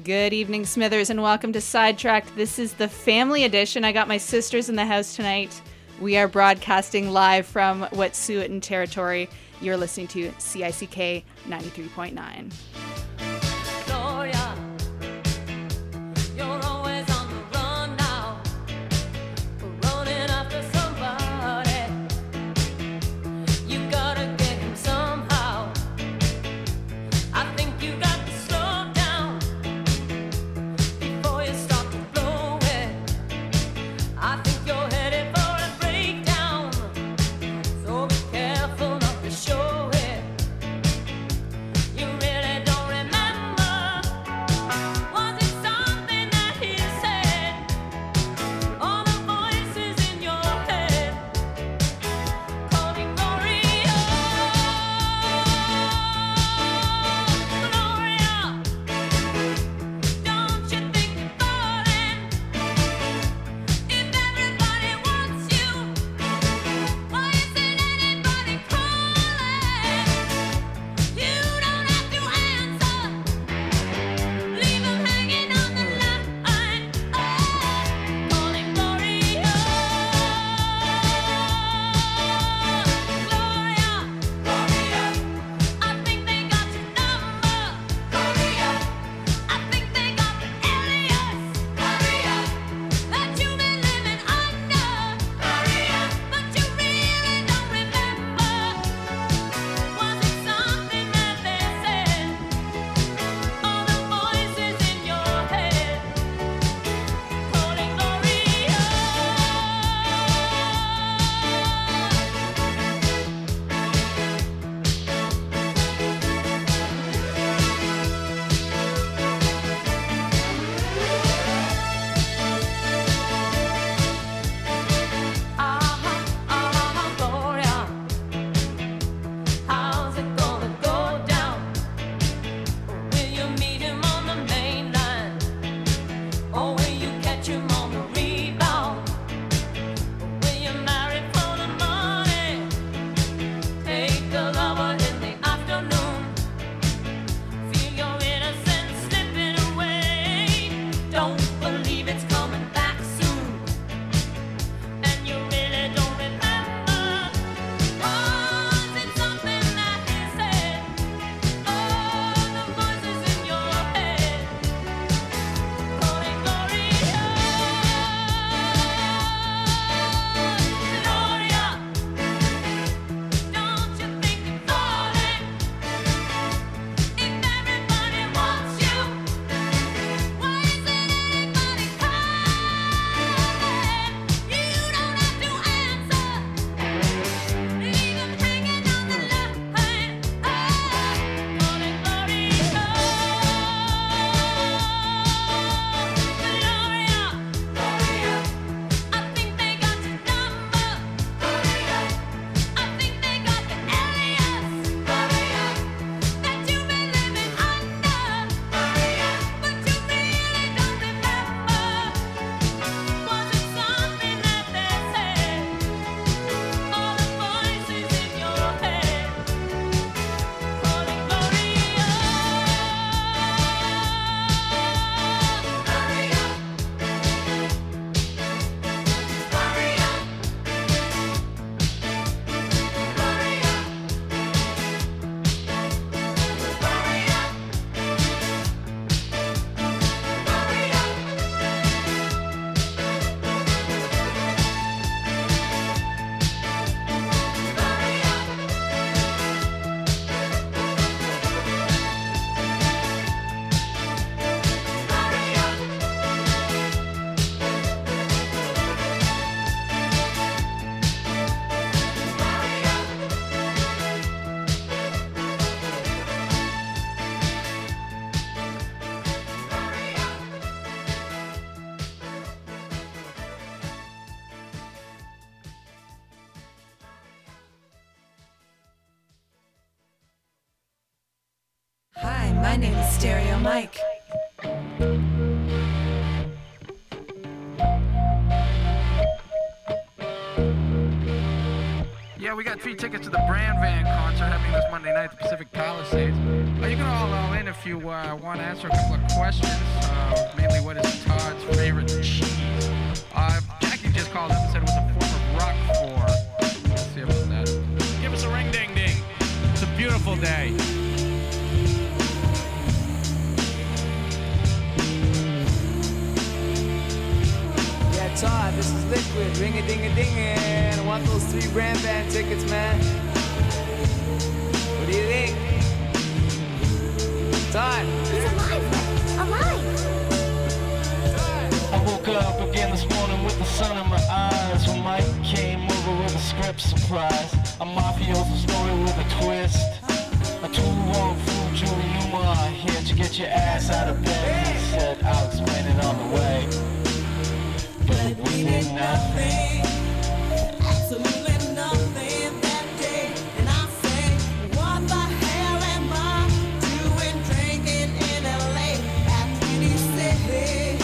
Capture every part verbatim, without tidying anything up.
Good evening, Smithers, and welcome to Sidetracked. This is the family edition. I got my sisters in the house tonight. We are broadcasting live from Wet'suwet'en territory. You're listening to C I C K ninety-three point nine. My name is Stereo Mike. Yeah, we got free tickets to the Brand Van concert happening this Monday night at the Pacific Palisades. Uh, you can all all in if you uh, want to answer a couple of questions. Uh, mainly, what is Todd's favorite cheese? Uh, Jackie just called up and said it was a form of Roquefort. Let's see about that. Give us a ring ding ding. It's a beautiful day. Yeah, Todd, this is Liquid. Ring a ding a ding, and I want those three Brand Van tickets, man. What do you think? Todd. He's alive! Alive! I woke up again this morning with the sun in my eyes when Mike came over with a script surprise. A mafioso story with a twist. A two-wrong fool, Julie Newmar, here to get your ass out of bed. He said, I'll explain it on the way. But we did nothing, absolutely nothing that day. And I say, what the hell am I doing drinking in L A at twenty-six?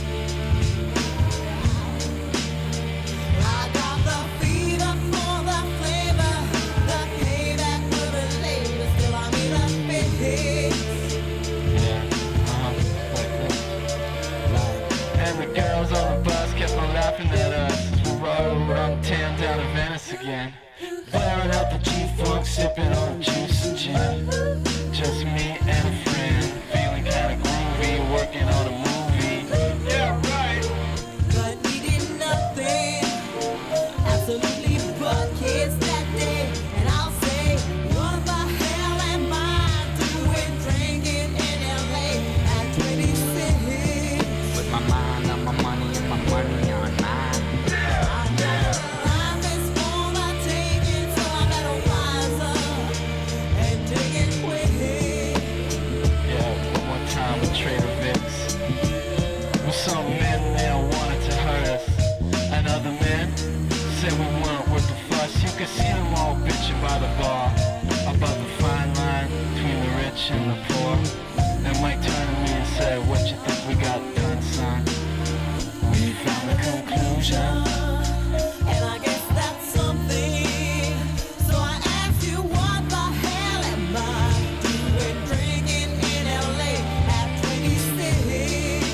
I got the fever for the flavor, the payback will be later. Still I need a fix. Yeah, uh-huh, like this. And the girls on the bus kept on laughing at us as we rode around town down to Venice again. Blaring out the G-Funk, sipping on juice and gin. Just me and a friend, feeling kinda groovy, working on a movie. Yeah, right. But we did nothing, absolutely but kids that day. And I'll say, what the hell am I doing drinking in L A at twenty-six? With my mind on my money and my money on mine. Life is for the taking, so I better wise up and take it quick. Yeah, one more time with Trader Vic's. With some men there wanted to hurt us, and other men said we weren't worth the fuss. You could see them all bitching by the bar about the fine line between the rich and the poor. And Mike turned to me and said, what you think we got done, son? We found the conclusion, and I guess that's something. So I asked you, what the hell am I doing drinking in L A at twenty-six?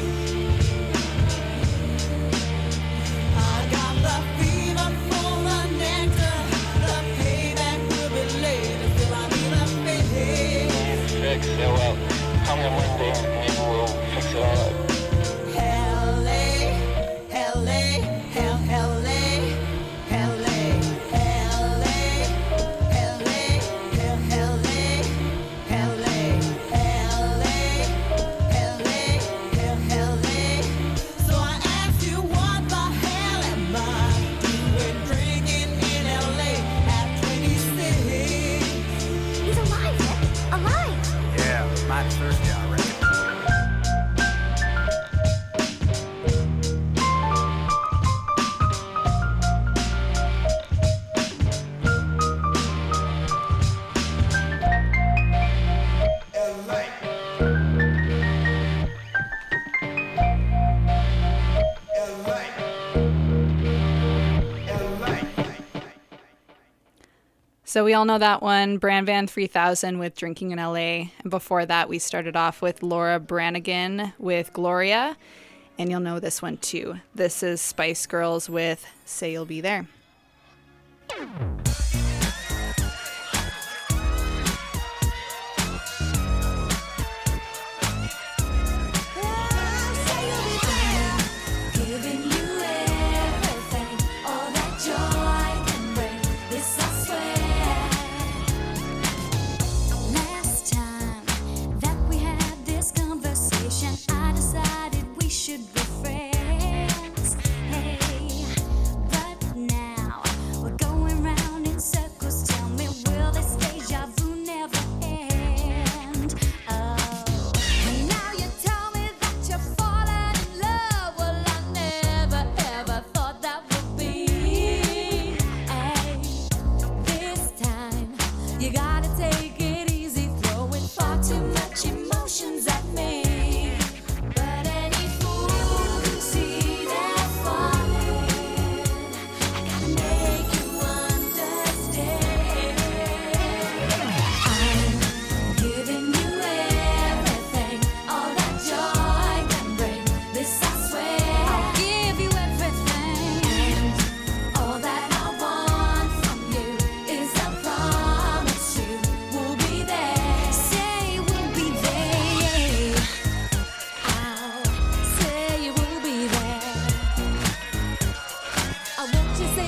I got the fever for the nectar, the payback will be later. Still I need a fix. Fix it, well, come on Monday, maybe we'll fix it all up. L A, L A, L A, L A, L A, L A, L A, L A, L A. So I asked you, what the hell am I doing drinking in L A at twenty-six? He's alive! Alive! Yeah, Matt Thursday, I reckon. So we all know that one, Brand Van three thousand with Drinking in L A. And before that, we started off with Laura Branigan with Gloria. And you'll know this one too. This is Spice Girls with Say You'll Be There. Giving you everything, all that joy can bring. This I swear. Last time that we had this conversation, I decided we should be friends. Hey, but now we're going round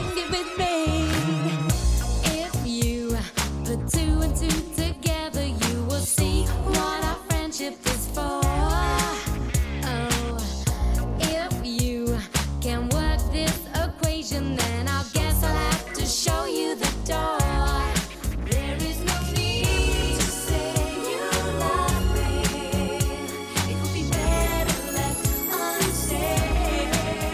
sing it with me. If you put two and two together, you will see what our friendship is for. Oh, if you can work this equation, then I guess I'll have to show you the door. There is no need to say you love me. It would be better left unsaid.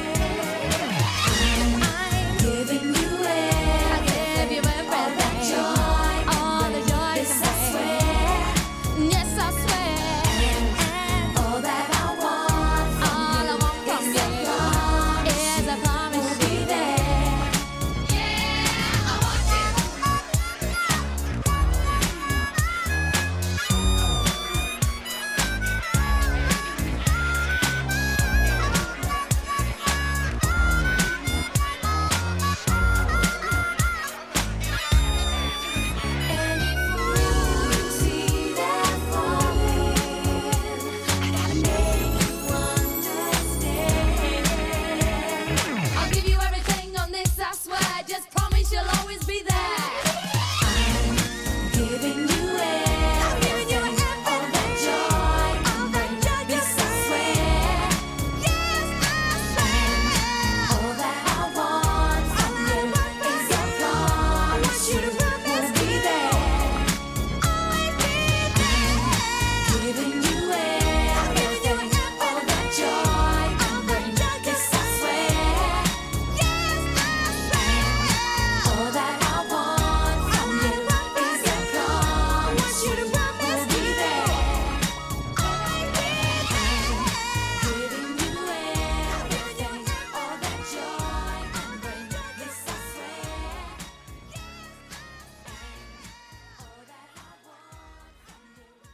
I'm giving you it. I give you everything. All that joy, all the joy. Yes, I swear. Yes, I swear. And all that I want from all I want from you is a promise we'll be there. Yeah, I want you. And if you see that falling, I gotta make you understand. I'll give you everything on this, I swear. Just promise you'll always be there. I'm giving you it. I'm giving you everything. All that joy, all that joy. Yes, I swear. Yes, I swear. All that I want from you is a promise. You to promise we'll be there. Always be there. Giving you it. I'm giving you all that joy, all that joy. Yes, I swear. Yes, I swear. All that I want from you is a promise. You to promise we'll be there. Always be there. Giving you everything, all that joy and rain. Yes, I swear. All that I want from you is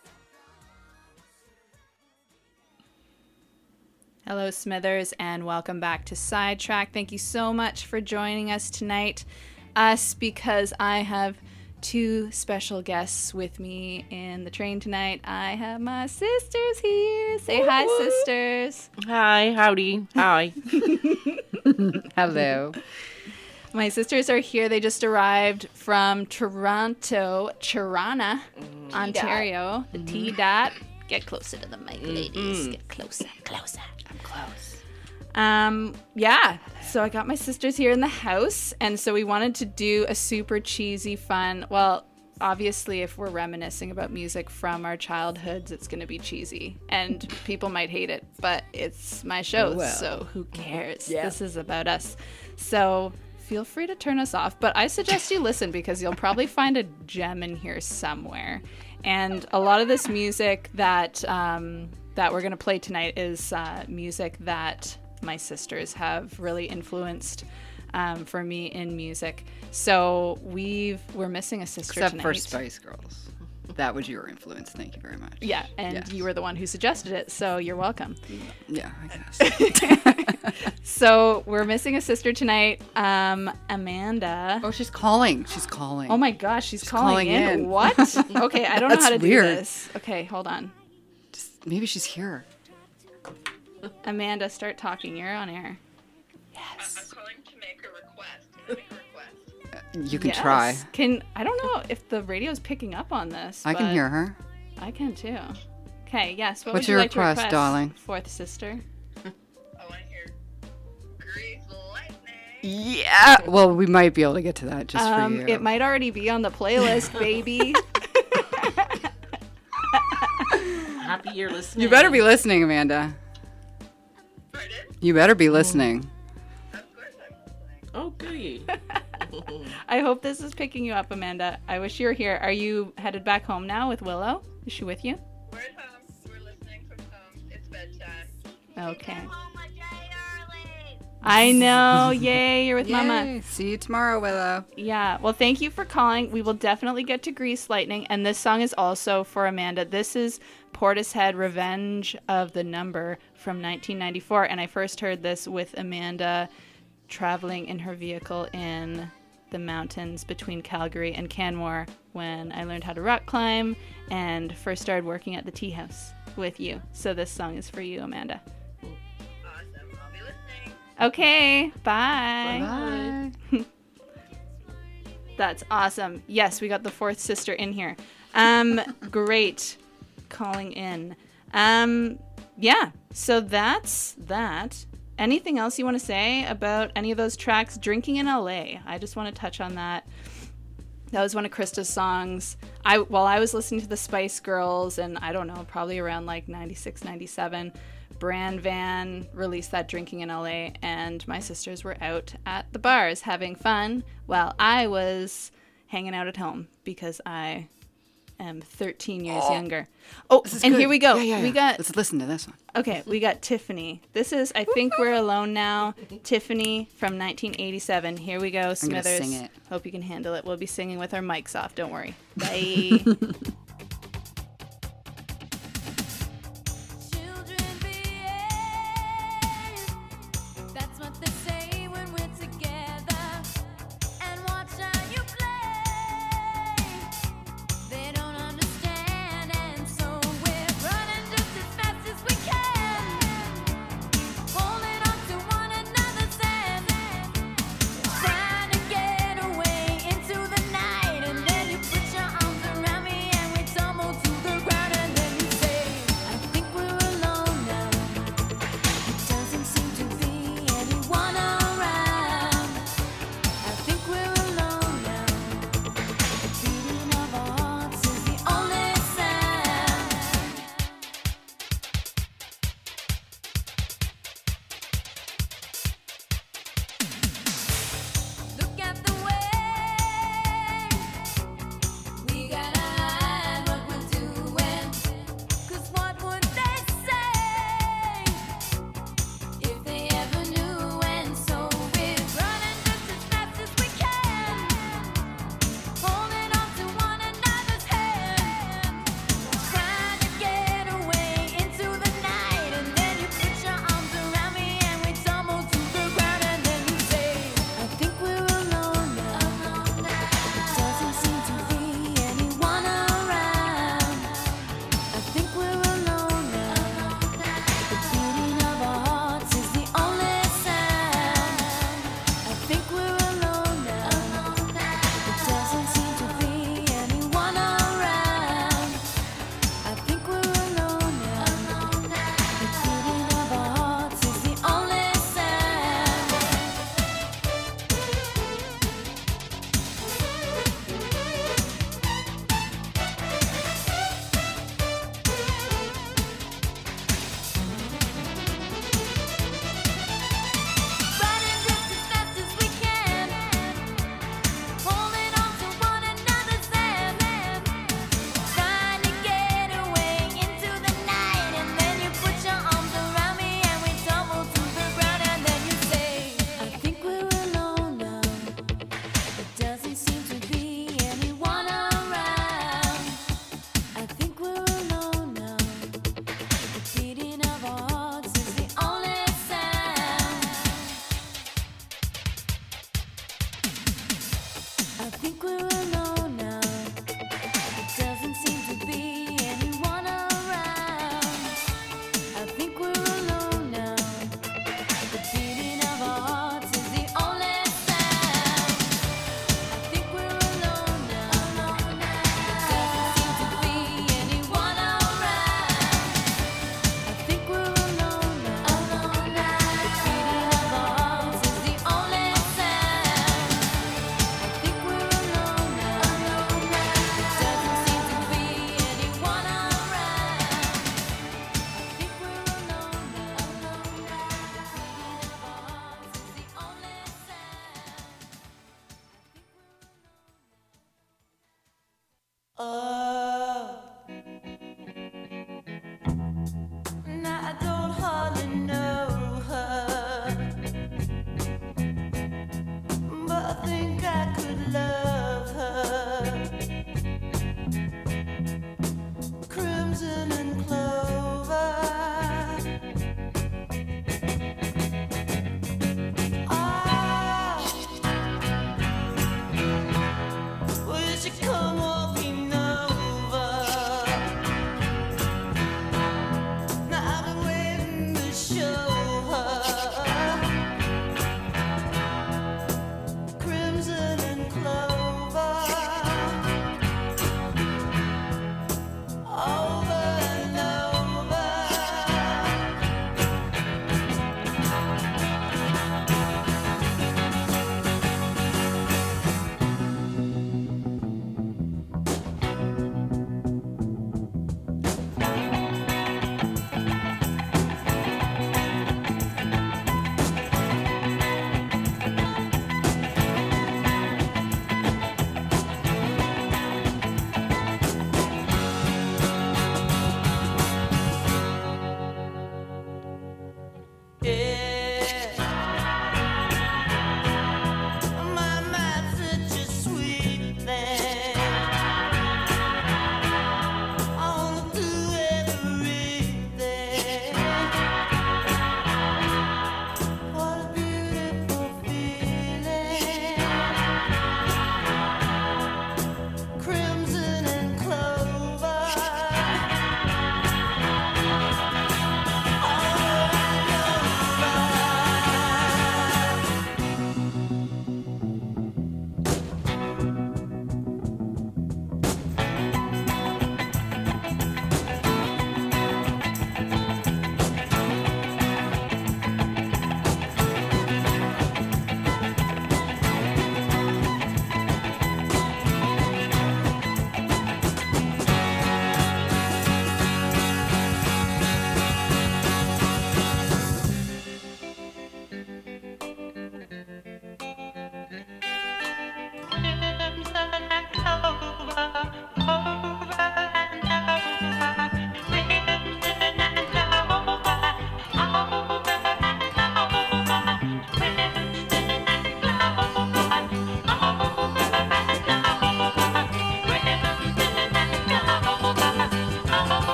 Hello, Smithers, and welcome back to Sidetrack. Thank you so much for joining us tonight. Us, because I have two special guests with me in the train tonight. I have my sisters here. Say hi, sisters. Hi, howdy, hi. Hello. My sisters are here. They just arrived from Toronto, Toronto, Ontario. The T dot. Get closer to the mic, ladies. Get closer, closer. I'm close. Um, yeah. So I got my sisters here in the house, and so we wanted to do a super cheesy, fun. Well, obviously, if we're reminiscing about music from our childhoods, it's going to be cheesy, and people might hate it, but it's my show, well. so who cares? Yeah. This is about us. So feel free to turn us off, but I suggest you listen because you'll probably find a gem in here somewhere. And a lot of this music that um, that we're going to play tonight is uh, music that my sisters have really influenced um, for me in music. So we've we're missing a sister Except tonight. for Spice Girls. That was your influence. Thank you very much. Yeah, and Yes. you were the one who suggested it, so you're welcome. Yeah, I guess. So we're missing a sister tonight, um, Amanda. Oh, she's calling. She's calling. Oh my gosh, she's, calling, calling in. in. What? Okay, I don't know That's how to weird. do this. Okay, hold on. Just, maybe she's here. Amanda, start talking. You're on air. I'm calling to make a request. Can I make a request? You can Yes. try. Can I don't know if the radio's picking up on this. I can but hear her. I can too. Okay, yes. What What's would you your like to request, request, darling? Fourth sister. I want to hear Grease Lightning. Yeah. Well, we might be able to get to that just Um, for you. it might already be on the playlist, baby. Happy you're listening. You better be listening, Amanda. Pardon? You better be listening. Of course I'm listening. Oh, goody. I hope this is picking you up, Amanda. I wish you were here. Are you headed back home now with Willow? Is she with you? We're at home. We're listening from home. It's bedtime. Okay. Home a day early. I know. Yay, you're with Mama. Yay. See you tomorrow, Willow. Yeah. Well, thank you for calling. We will definitely get to Grease Lightning. And this song is also for Amanda. This is Portishead Revenge of the Number from nineteen ninety-four. And I first heard this with Amanda traveling in her vehicle in the mountains between Calgary and Canmore when I learned how to rock climb and first started working at the tea house with you. So this song is for you, Amanda. Awesome. I'll be listening. Okay, bye. Bye. That's awesome. Yes, we got the fourth sister in here. Um, great calling in. Um, yeah, so that's that. Anything else you want to say about any of those tracks? Drinking in L A. I just want to touch on that. That was one of Krista's songs. I while I was listening to the Spice Girls, and I don't know, probably around like ninety-six, ninety-seven, Brand Van released that Drinking in L A, and my sisters were out at the bars having fun while I was hanging out at home because I am thirteen years Oh, younger. Oh, This is and good. here we go. Yeah, yeah, We yeah. got Let's listen to this one. Okay, we got Tiffany. This is I Think We're Alone Now. Tiffany from nineteen eighty-seven. Here we go, gonna Smithers. sing it. Hope you can handle it. We'll be singing with our mics off. Don't worry. Bye. Children behave. That's what they say when we're together. And watch how you play. They don't understand, and so we're running just as fast as we can, holding on to one another's hand, trying to get away into the night. And then you put your arms around me and we tumble to the ground. And then you say, I think we're alone now. It doesn't seem to be anyone around. I think we're alone now. The beating of our hearts is the only sound. Look at the way we gotta hide what we're doing. 'Cause what would they say if they ever knew? And so we're running just as fast as we can, holding on to one another's hand, trying to get away into the night. And then you put your arms around me and we tumble to the ground. And then you say, I think we're alone now. It doesn't seem to be anyone around. I think we're alone now. The beating of our hearts is the only sound. I think we're alone now. It doesn't seem to be anyone around. I think we're alone now. The beating of our hearts is the only sound. Running just as fast as we can, holding on to one another's hand, trying to get away into the night. And then you put your arms around me and we tumble to the ground. And then you say, I think we're alone now. It doesn't seem to be anyone around. I think we're alone now. The beating of our hearts is the only sound. I think we're alone now. It doesn't seem to be anyone around. I think we're alone now. The beating of our hearts is the only sound. I think we're alone now. It doesn't seem to be anyone around. I think we're alone now. The beating of our hearts is the only sound. I think we're alone now.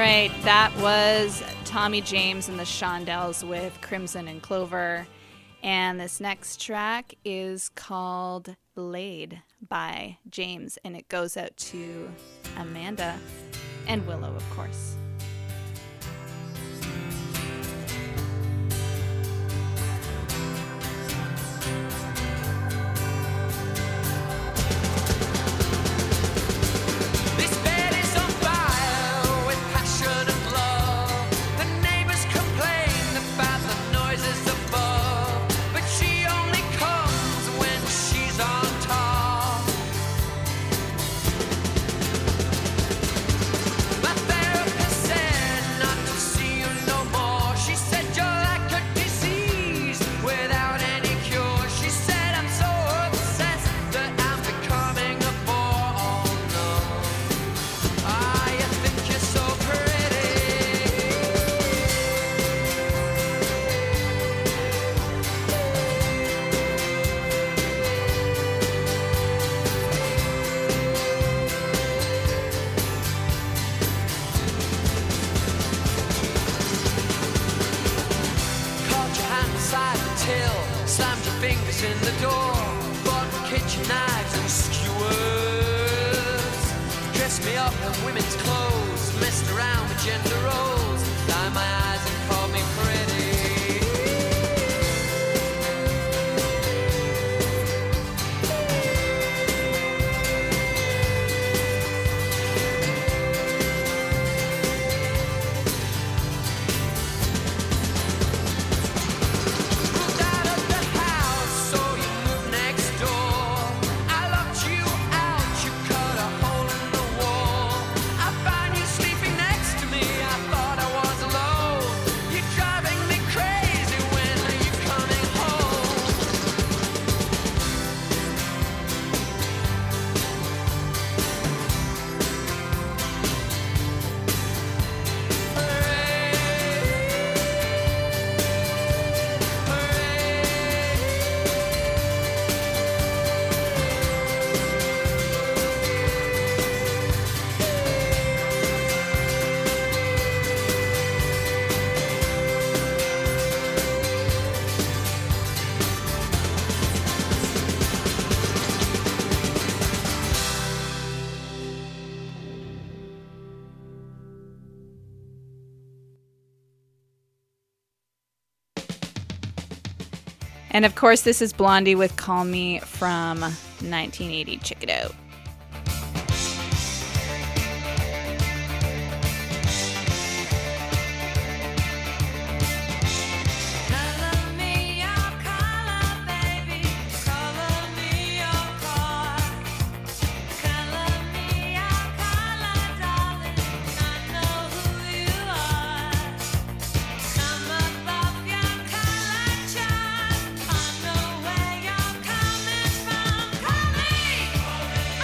right, that was Tommy James and the Shondells with Crimson and Clover. And this next track is called Laid by James, and it goes out to Amanda and Willow, of course. This bed is on fire with passion and love. The neighbors complain about the noises above, but she only comes when she's on top. My therapist said not to see you no more. She said you're like a disease without any cure. She said I'm so obsessed that I'm becoming a bore. Oh no. Ah, you think you're so pretty. Caught your hand inside the till, slammed your fingers in the door, bought kitchen knives and skewers, dressed me up in women's clothes, messed around with gender roles, lined my eyes and called me pretty. Moved out of the house, so you moved next door. I locked you out, you cut a hole in the wall. I found you sleeping next to me, I thought I was alone. You're driving me crazy, when are you coming home? And of course, this is Blondie with Call Me from nineteen eighty. Check it out. Color me your color, baby. Color me your car. Color me your color, darling. I know who you are. I'm above your color chart. I know where you're coming from. Call me.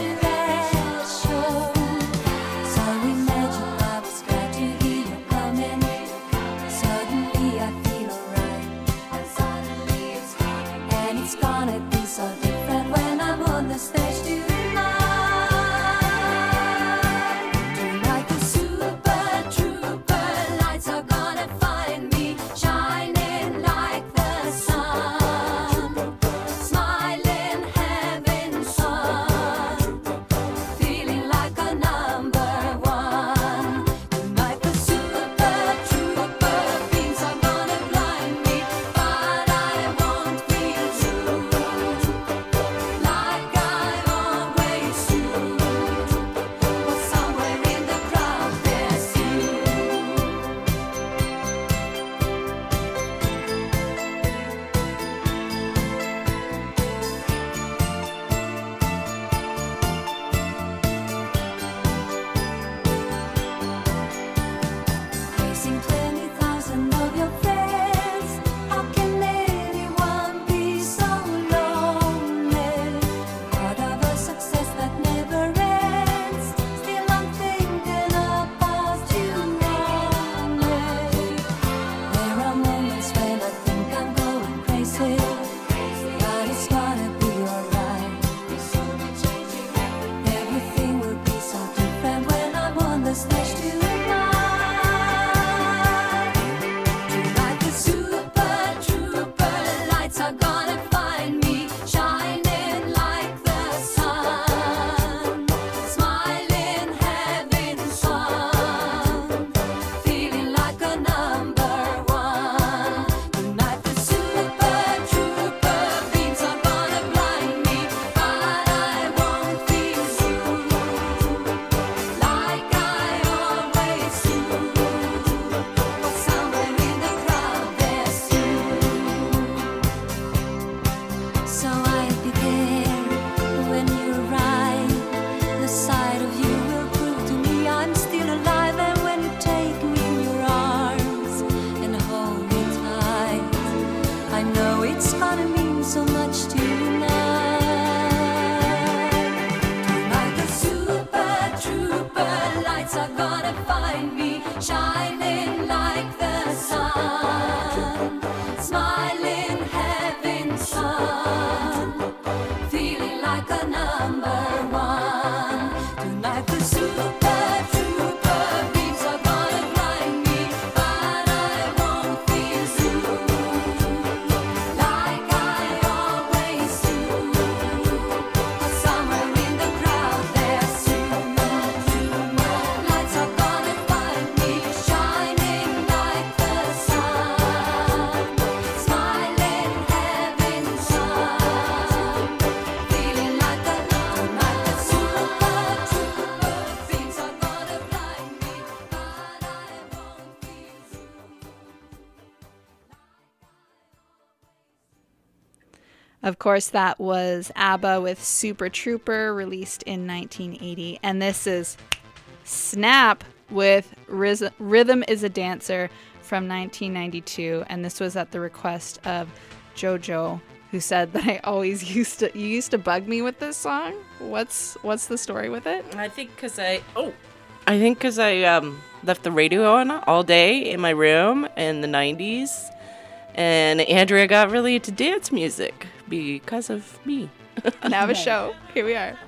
Of course, that was ABBA with Super Trooper, released in nineteen eighty. And this is Snap with Riz- Rhythm is a Dancer from nineteen ninety-two. And this was at the request of JoJo, who said that I always used to, you used to bug me with this song. What's what's the story with it? I think because I, oh, I think because I um, left the radio on all day in my room in the nineties. And Andrea got really into dance music because of me. And have a show. Here we are.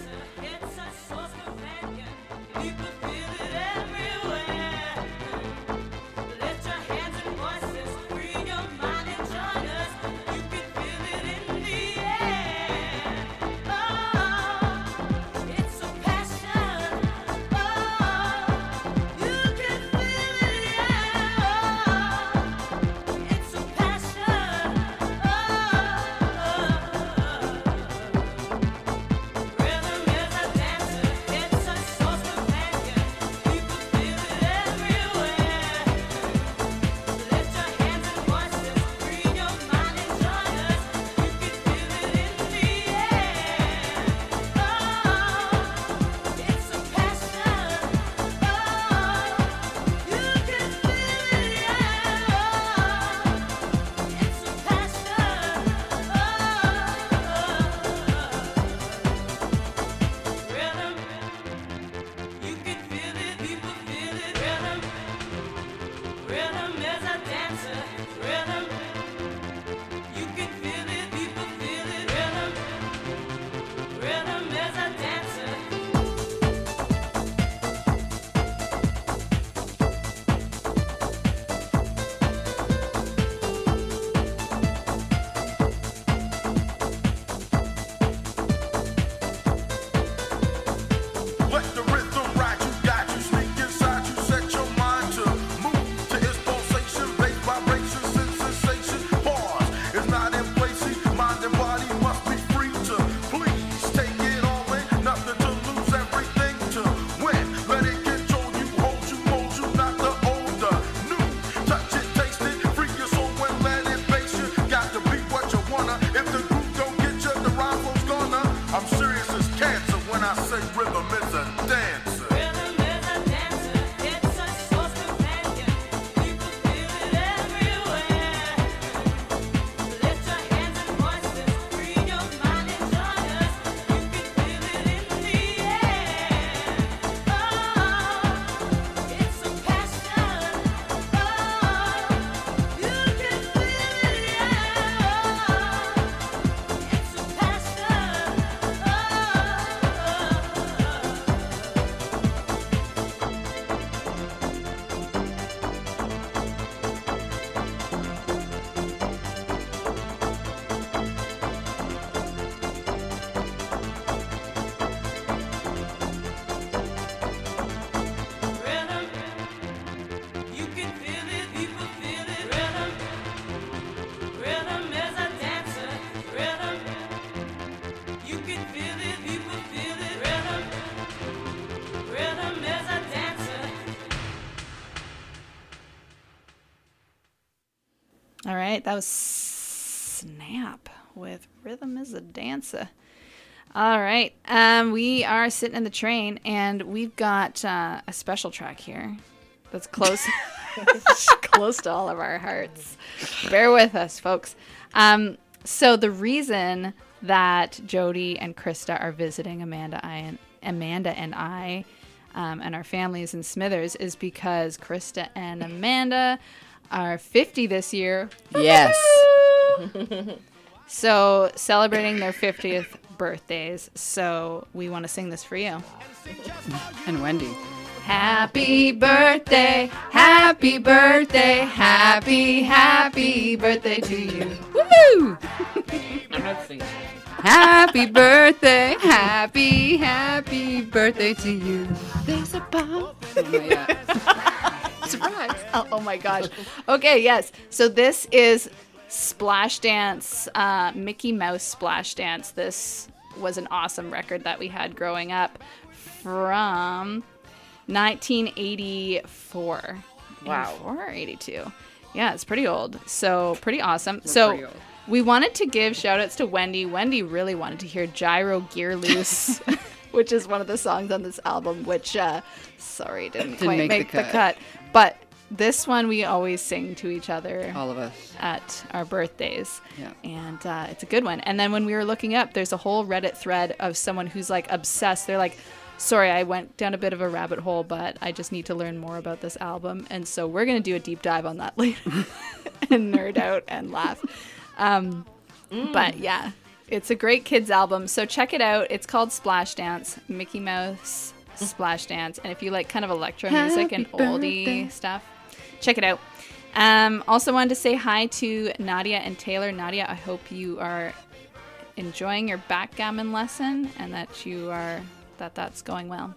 Let the rhythm ride you, guide you, sneak inside you, set your mind to move to its pulsation, bass vibration, sense sensation. Pause is not in place. Mind and body must be free to please take it all in. Nothing to lose, everything to win. Let it control you, hold you, mold you, not the older, new. Touch it, taste it, free your soul and let it base you. Got to be what you wanna. If the group don't get you, the rival's gonna. I'm serious as cancer when I say rhythm is a dancer. All right, that was Snap with Rhythm is a Dancer. All right, um, we are sitting in the train, and we've got uh, a special track here that's close, close to all of our hearts. Bear with us, folks. Um, so the reason that Jody and Krista are visiting Amanda, I, and Amanda and I, um, and our families in Smithers is because Krista and Amanda are fifty this year. Yes. So celebrating their fiftieth birthdays. So we want to sing this for you. And Wendy. Happy birthday, happy birthday, happy, happy birthday to you. Woo! I'm not singing. Happy birthday, happy, happy birthday to you. There's a bomb. Oh my God. Surprise. Oh, oh my gosh. Okay, yes. So this is Splash Dance, uh, Mickey Mouse Splash Dance. This was an awesome record that we had growing up from nineteen eighty-four. Wow. eighty-four or eighty-two. Yeah, it's pretty old. So pretty awesome. So pretty old. We wanted to give shout outs to Wendy. Wendy really wanted to hear Gyro Gear Loose, which is one of the songs on this album, which, uh, sorry, didn't, Didn't quite make make, the the, cut. cut. But this one we always sing to each other All of us. at our birthdays. Yeah. And uh, it's a good one. And then when we were looking up, there's a whole Reddit thread of someone who's like obsessed. They're like, sorry, I went down a bit of a rabbit hole, but I just need to learn more about this album. And so we're going to do a deep dive on that later and nerd out and laugh. Um, But yeah, it's a great kids album. So check it out. It's called Splash Dance, Mickey Mouse Splash Dance. And if you like kind of electro music and Happy oldie birthday. stuff, check it out. Um, also wanted to say hi to Nadia and Taylor. Nadia, I hope you are enjoying your backgammon lesson and that you are that that's going well.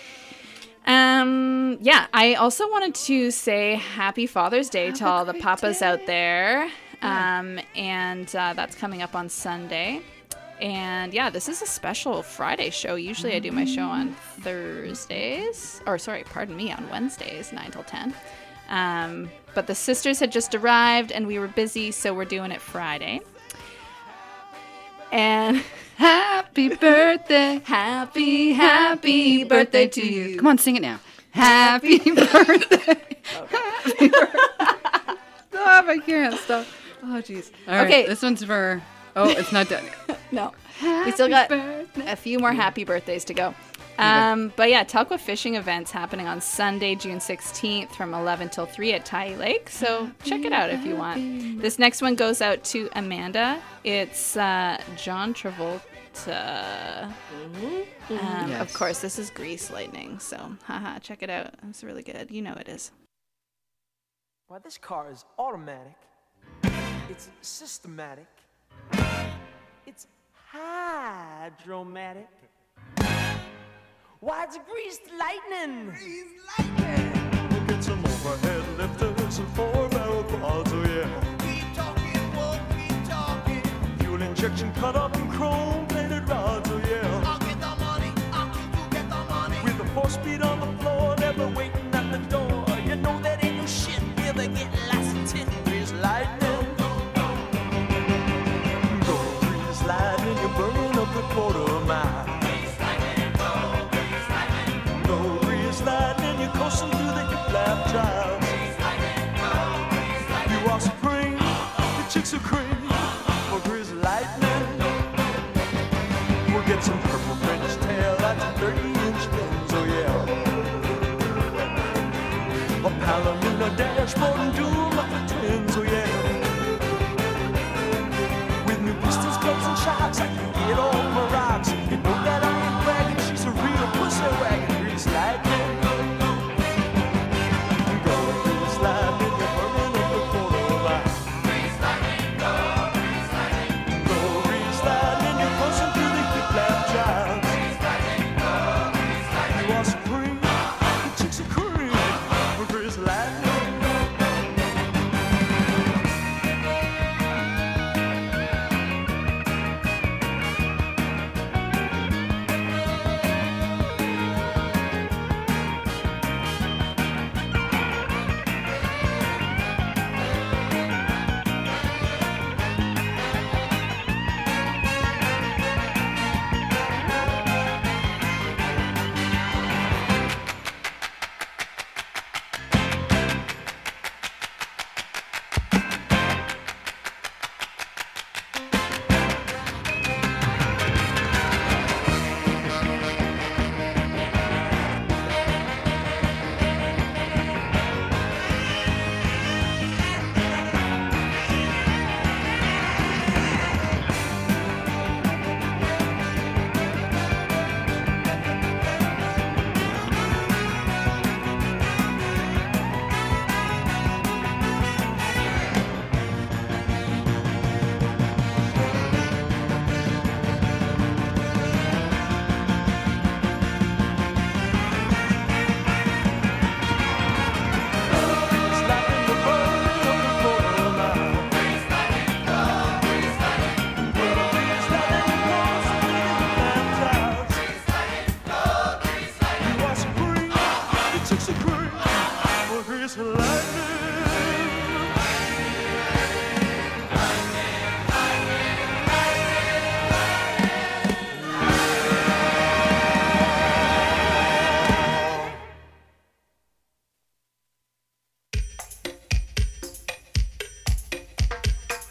Um, yeah, I also wanted to say happy Father's Day to all the papas out there. Um, and uh, that's coming up on Sunday. And yeah, this is a special Friday show. Usually I do my show on Thursdays, or sorry, pardon me, on Wednesdays, nine till ten. Um, but the sisters had just arrived and we were busy, so we're doing it Friday. And Happy birthday. happy, happy birthday to you. Come on, sing it now. Happy birthday. Happy birthday. Stop, I can't stop. Oh, jeez. All right, Okay. this one's for... Oh, it's not done yet. No. We still got birthday. a few more happy birthdays to go. Um, but yeah, Telkwa fishing events happening on Sunday, June sixteenth from eleven till three at Tye Lake. So check it out if you want. This next one goes out to Amanda. It's uh, John Travolta. Um, Yes. Of course, this is Grease Lightning. So haha, check it out. It's really good. You know it is. Why, this car is automatic. It's systematic. It's hydromatic. Why, it's greased lightning. Get some overhead lifters and four-barrel quads, oh yeah. Keep talking, won't keep talking. Fuel injection cut up in chrome-plated rods, oh yeah. I'll get the money, I'll keep you get the money. With a four-speed on the floor, never waiting at the door. You know that ain't no shit, we'll be getting lots of tin. Grease lightning. Go grease lightning, you're burning up the quarter mile. Go grease lightning, you're coasting through the hip-lap drive. You are supreme, the chicks are cream. For grease lightning, we'll get some purple French tail at the thirty-inch fins, oh yeah. A Palomino dashboard and doom up the twins, oh yeah. With new pistons, clubs, and shocks, I can get all my rocks. You know that I ain't bragging, she's a real pussy wagon. Grease lightning. Go grease lightning, you're burning up the quarter mile. Grease lightning, go grease lightning. Go grease lightning, you're coursing through the hip-lap drive. Grease lightning, go grease lightning. You are supreme, the chicks are cream. Grease lightning.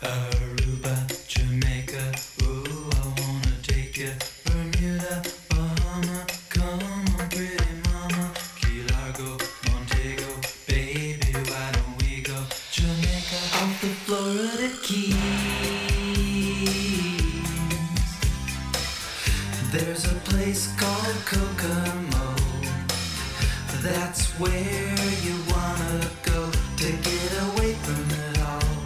Aruba, Jamaica, ooh, I wanna take you. Bermuda, Bahama, come on, pretty mama. Key Largo, Montego, baby, why don't we go? Jamaica, off the Florida Keys. There's a place called Kokomo. That's where you wanna go to get away from it all.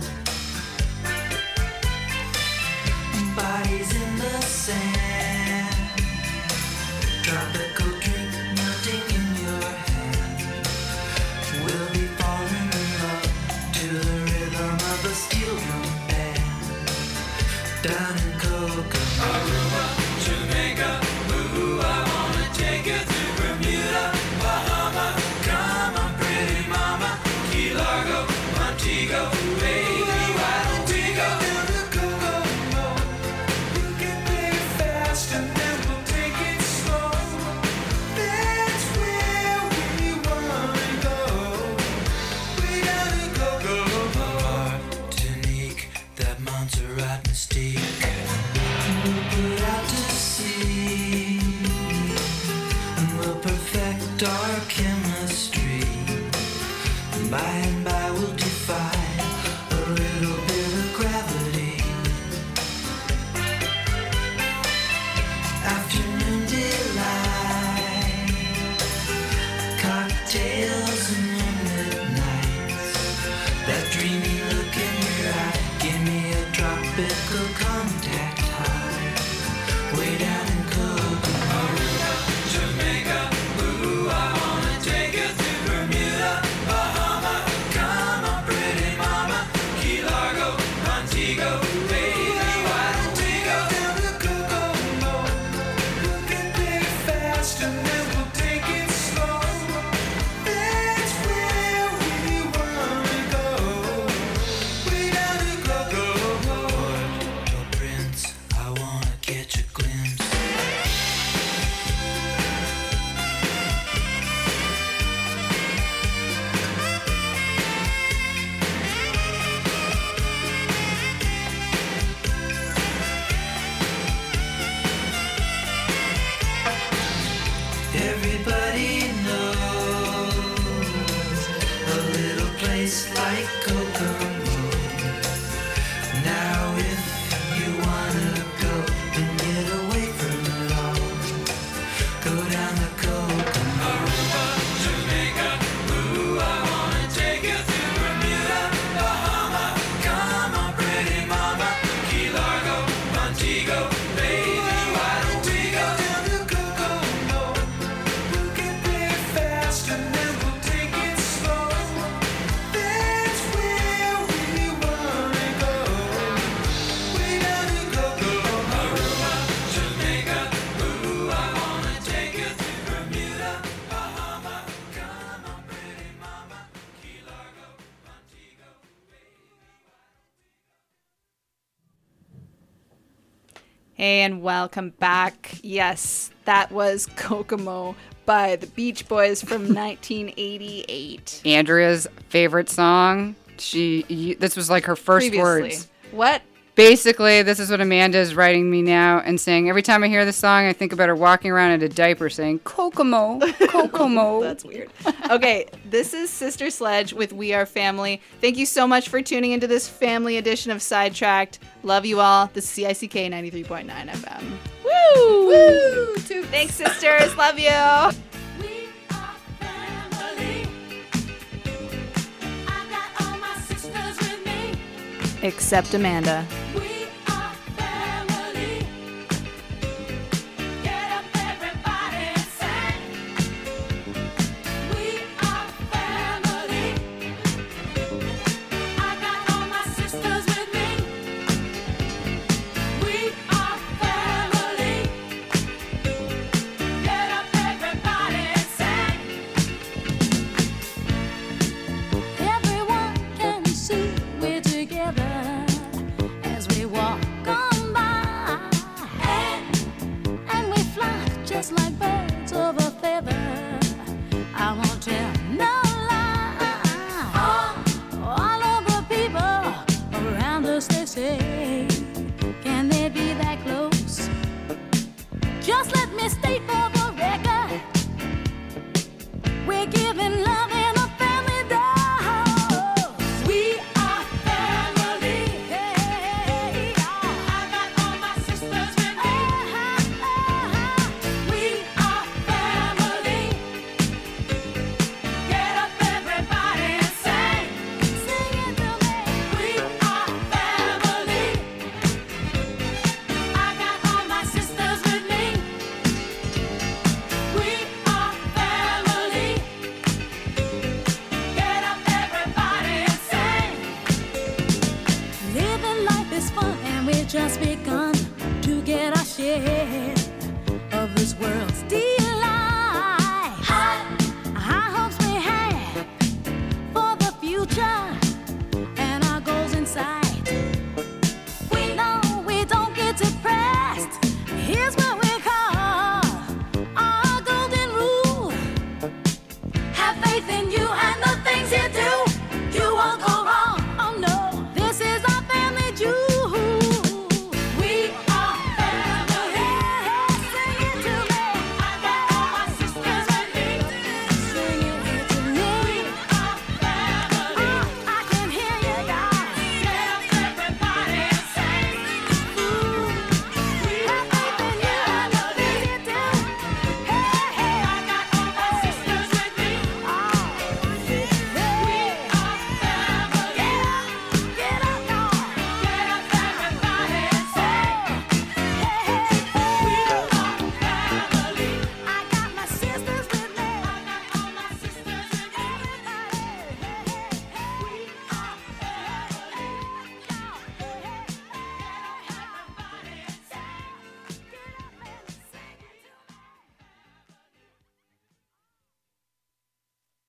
Bodies in the sand, tropical drink melting in your hand. We'll be falling in love to the rhythm of a steel drum band. Down in Kokomo, Aruba, Jamaica, ooh, I wanna take you to Bermuda, Bahama, come on, pretty mama, Key Largo, Montego, baby, why don't we go down to Kokomo? You can play it fast and then we'll take it slow. That's where we wanna go. We gotta go, go, go. Martinique, that Montserrat mystique. We'll put out to sea and we'll perfect our chemistry. By and by we'll defy a little bit of gravity. Afternoon delight, cocktails and moonlit nights. That dreamy look in your eye, give me a tropical contact high. Way down in Kokomo, Aruba, Jamaica, ooh, I wanna take you to Bermuda, Bahama, come on, pretty mama, Key Largo, Montego, baby, why don't we go down to Kokomo? You can play it fast and then we'll take it slow. That's where we wanna go. We gotta go, go, go. Port-au-Prince, I wanna catch a glimpse. Everybody knows a little place like Kokomo. Now if you wanna go and get away from it all, go down the Kokomo. Aruba, Jamaica, ooh, I wanna take you to Bermuda, Bahama, come on, pretty mama, Key Largo, Montego, baby, why don't we go down to Kokomo? You can play it fast and then we'll take it slow. That's where we wanna go. We gotta go, go. Aruba, Jamaica, ooh, I wanna take you to Bermuda, Bahama, come on, pretty mama, Key Largo, Montego, Hey, and welcome back. Yes, that was Kokomo by the Beach Boys from nineteen eighty-eight. Andrea's favorite song. She y- this was like her first Previously. words. What? Basically, this is what Amanda is writing me now and saying every time I hear this song, I think about her walking around in a diaper saying Kokomo, Kokomo. That's weird. Okay, this is Sister Sledge with We Are Family. Thank you so much for tuning into this family edition of Sidetracked. Love you all. This is C I C K ninety-three point nine F M. Woo! Woo! Thanks, sisters. Love you. We are family. I got all my sisters with me. Except Amanda.